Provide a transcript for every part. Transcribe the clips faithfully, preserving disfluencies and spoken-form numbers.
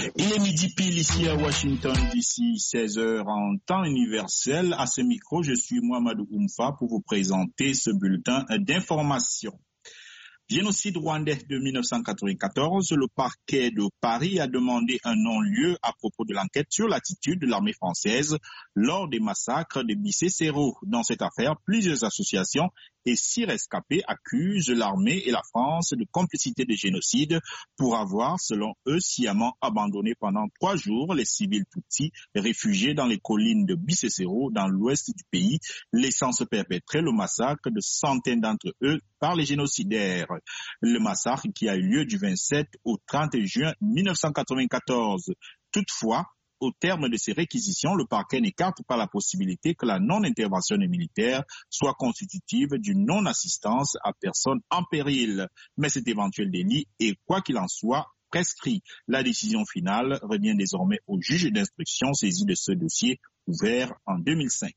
Il est midi pile ici à Washington, D C, seize heures en temps universel. À ce micro, je suis Mohamedou Oumfa pour vous présenter ce bulletin d'information. Génocide rwandais de mille neuf cent quatre-vingt-quatorze, le parquet de Paris a demandé un non-lieu à propos de l'enquête sur l'attitude de l'armée française lors des massacres de Bicécéro. Dans cette affaire, plusieurs associations et six rescapés accusent l'armée et la France de complicité de génocide pour avoir, selon eux, sciemment abandonné pendant trois jours les civils Tutsis réfugiés dans les collines de Bicécéro dans l'ouest du pays, laissant se perpétrer le massacre de centaines d'entre eux par les génocidaires. Le massacre qui a eu lieu du vingt-sept au trente juin mille neuf cent quatre-vingt-quatorze. Toutefois, au terme de ces réquisitions, le parquet n'écarte pas la possibilité que la non-intervention des militaires soit constitutive d'une non-assistance à personne en péril. Mais cet éventuel délit est, quoi qu'il en soit, prescrit. La décision finale revient désormais au juge d'instruction saisi de ce dossier ouvert en deux mille cinq.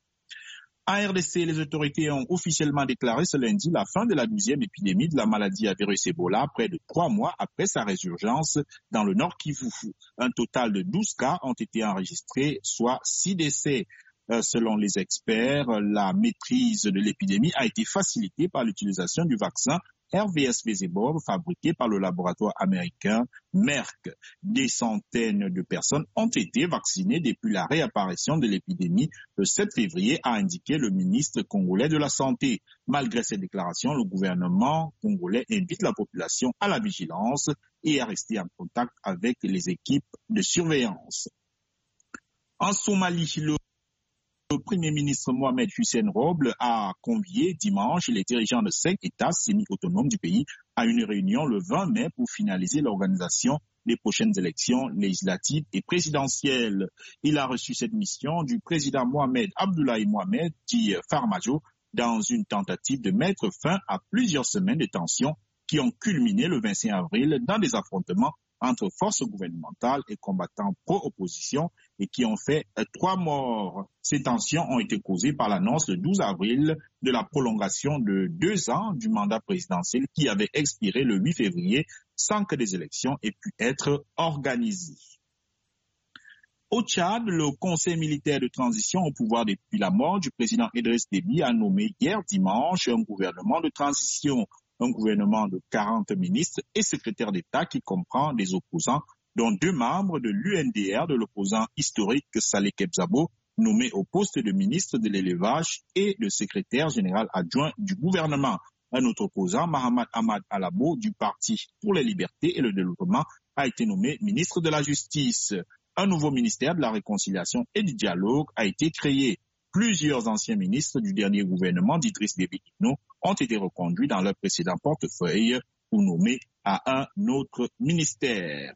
En R D C, les autorités ont officiellement déclaré ce lundi la fin de la douzième épidémie de la maladie à virus Ebola, près de trois mois après sa résurgence dans le Nord Kivu. Un total de douze cas ont été enregistrés, soit six décès. Euh, selon les experts, la maîtrise de l'épidémie a été facilitée par l'utilisation du vaccin R V S Bezebov, fabriqué par le laboratoire américain Merck. Des centaines de personnes ont été vaccinées depuis la réapparition de l'épidémie le sept février, a indiqué le ministre congolais de la Santé. Malgré ces déclarations, le gouvernement congolais invite la population à la vigilance et à rester en contact avec les équipes de surveillance. En Somalie, le Le Premier ministre Mohamed Hussein Roble a convié dimanche les dirigeants de cinq États semi-autonomes du pays à une réunion le vingt mai pour finaliser l'organisation des prochaines élections législatives et présidentielles. Il a reçu cette mission du président Mohamed Abdoulaye Mohamed, dit Farmajo, dans une tentative de mettre fin à plusieurs semaines de tensions qui ont culminé le vingt-cinq avril dans des affrontements entre forces gouvernementales et combattants pro-opposition et qui ont fait euh, trois morts. Ces tensions ont été causées par l'annonce le douze avril de la prolongation de deux ans du mandat présidentiel qui avait expiré le huit février sans que des élections aient pu être organisées. Au Tchad, le Conseil militaire de transition au pouvoir depuis la mort du président Idriss Déby a nommé hier dimanche un gouvernement de transition. Un gouvernement de quarante ministres et secrétaires d'État qui comprend des opposants, dont deux membres de l'U N D R de l'opposant historique Saleh Kebzabo, nommé au poste de ministre de l'élevage et de secrétaire général adjoint du gouvernement. Un autre opposant, Mahamad Ahmad Alabo, du Parti pour les libertés et le développement, a été nommé ministre de la Justice. Un nouveau ministère de la réconciliation et du dialogue a été créé. Plusieurs anciens ministres du dernier gouvernement d'Idriss Déby Itno ont été reconduits dans leur précédent portefeuille ou nommés à un autre ministère.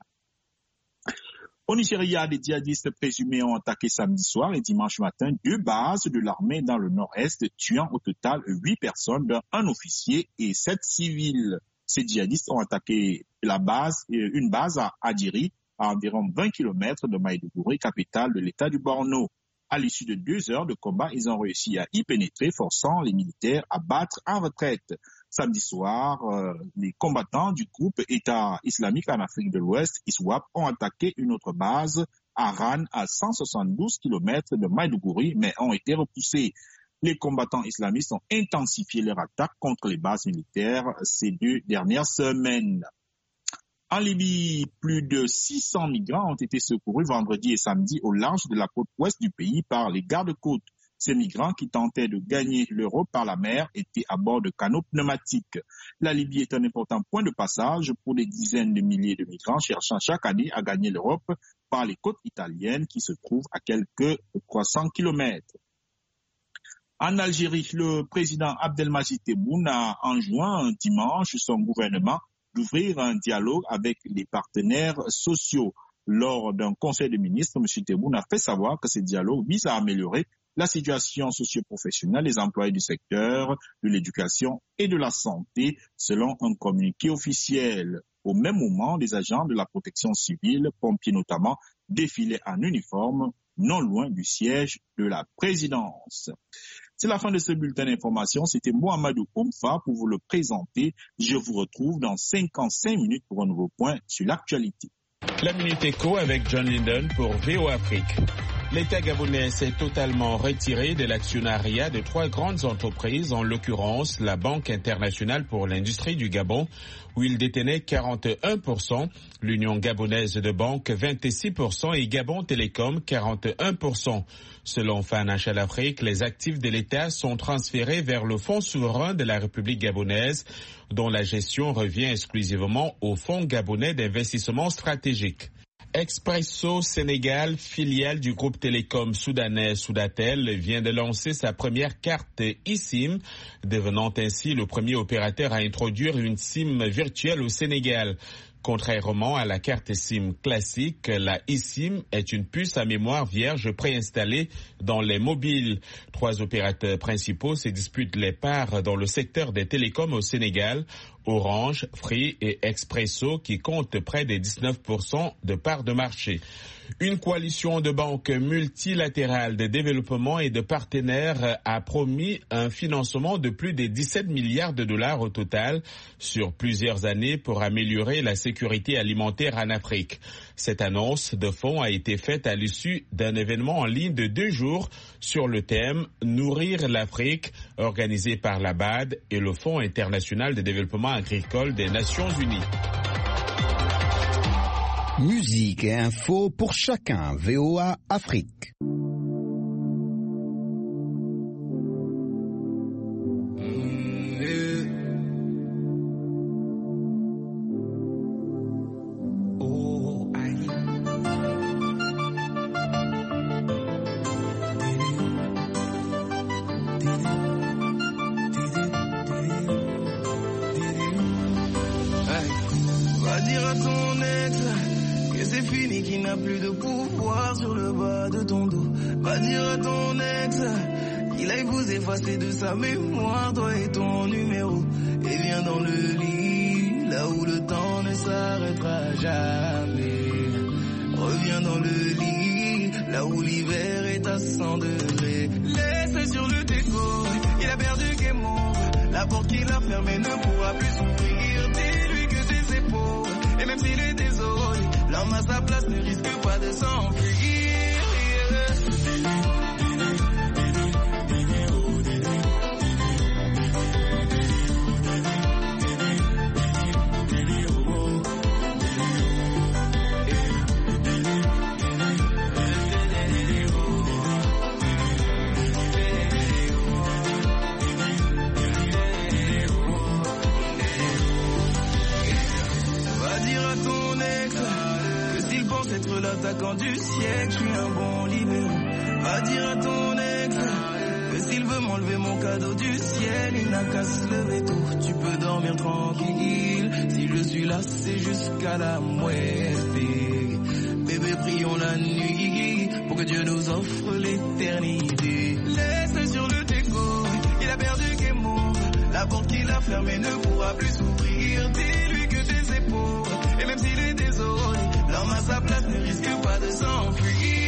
Au Nigeria, des djihadistes présumés ont attaqué samedi soir et dimanche matin deux bases de l'armée dans le nord-est, tuant au total huit personnes, dont un officier et sept civils. Ces djihadistes ont attaqué la base, une base à Adiri, à environ vingt kilomètres de Maïdougouri, capitale de l'État du Borno. À l'issue de deux heures de combat, ils ont réussi à y pénétrer, forçant les militaires à battre en retraite. Samedi soir, euh, les combattants du groupe État islamique en Afrique de l'Ouest, I S W A P, ont attaqué une autre base, à Ran, à cent soixante-douze kilomètres de Maïdougouri, mais ont été repoussés. Les combattants islamistes ont intensifié leur attaque contre les bases militaires ces deux dernières semaines. En Libye, plus de six cents migrants ont été secourus vendredi et samedi au large de la côte ouest du pays par les gardes-côtes. Ces migrants qui tentaient de gagner l'Europe par la mer étaient à bord de canots pneumatiques. La Libye est un important point de passage pour des dizaines de milliers de migrants cherchant chaque année à gagner l'Europe par les côtes italiennes qui se trouvent à quelques trois cents kilomètres. En Algérie, le président Abdelmadjid Tebboune a enjoint dimanche son gouvernement d'ouvrir un dialogue avec les partenaires sociaux. Lors d'un conseil de ministres, M. Tebboune a fait savoir que ce dialogue vise à améliorer la situation socio-professionnelle des employés du secteur de l'éducation et de la santé, selon un communiqué officiel. Au même moment, des agents de la protection civile, pompiers notamment, défilaient en uniforme, non loin du siège de la présidence. C'est la fin de ce bulletin d'information. C'était Mohamedou Oumfa pour vous le présenter. Je vous retrouve dans cinquante-cinq minutes pour un nouveau point sur l'actualité. La Minute Éco avec John Linden pour V O Afrique. L'État gabonais s'est totalement retiré de l'actionnariat de trois grandes entreprises, en l'occurrence la Banque internationale pour l'industrie du Gabon, où il détenait quarante et un pour cent, l'Union gabonaise de banques vingt-six pour cent et Gabon Télécom quarante et un pour cent. Selon Financial Afrique, les actifs de l'État sont transférés vers le Fonds souverain de la République gabonaise, dont la gestion revient exclusivement au Fonds gabonais d'investissement stratégique. Expresso Sénégal, filiale du groupe télécom soudanais Soudatel, vient de lancer sa première carte eSIM, devenant ainsi le premier opérateur à introduire une SIM virtuelle au Sénégal. Contrairement à la carte SIM classique, la eSIM est une puce à mémoire vierge préinstallée dans les mobiles. Trois opérateurs principaux se disputent les parts dans le secteur des télécoms au Sénégal. Orange, Free et Expresso qui comptent près de dix-neuf pour cent de parts de marché. Une coalition de banques multilatérales de développement et de partenaires a promis un financement de plus de dix-sept milliards de dollars au total sur plusieurs années pour améliorer la sécurité alimentaire en Afrique. Cette annonce de fonds a été faite à l'issue d'un événement en ligne de deux jours sur le thème « Nourrir l'Afrique » organisé par la B A D et le Fonds international de développement agricole des Nations unies. Musique et info pour chacun. V O A Afrique. Va dire à ton ex que c'est fini, qu'il n'a plus de pouvoir sur le bas de ton dos. Va dire à ton ex qu'il a vous effacer de sa mémoire, toi et ton numéro. Et viens dans le lit, là où le temps ne s'arrêtera jamais. Reviens dans le lit, là où l'hiver est à cent degrés. Laisse sur le déco, il a perdu game over. La porte qu'il a fermée ne pourra plus s'ouvrir. Dis-lui que c'est ses peaux, et même s'il est désolé, l'homme à sa place ne risque pas de s'enfuir. Être l'attaquant du siècle, je suis un bon libéraux. Va dire à ton ex que s'il veut m'enlever mon cadeau du ciel, il n'a qu'à se lever tôt. Tu peux dormir tranquille, si je suis là c'est jusqu'à la muerte. Bébé, prions la nuit pour que Dieu nous offre l'éternité. Laisse sur le déco, il a perdu game over. La porte qu'il a fermée ne pourra plus s'ouvrir. Dis-lui que t'es ses pauvres, et même s'il est désolé, l'homme à sa place ne risque pas de s'enfuir.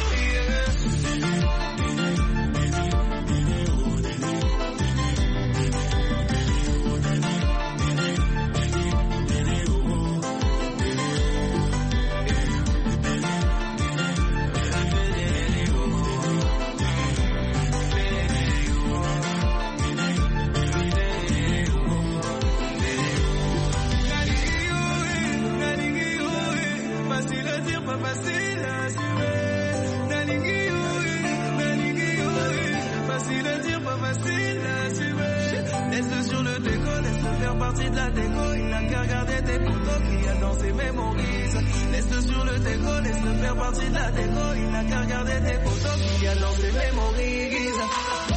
Laisse sur le déco, laisse faire partie de la déco. Il n'a qu'à regarder tes photos qu'il y a dans ses mémorises. Laisse sur le déco, laisse faire partie de la déco. Il n'a qu'à regarder tes photos qu'il y a dans ses mémorises.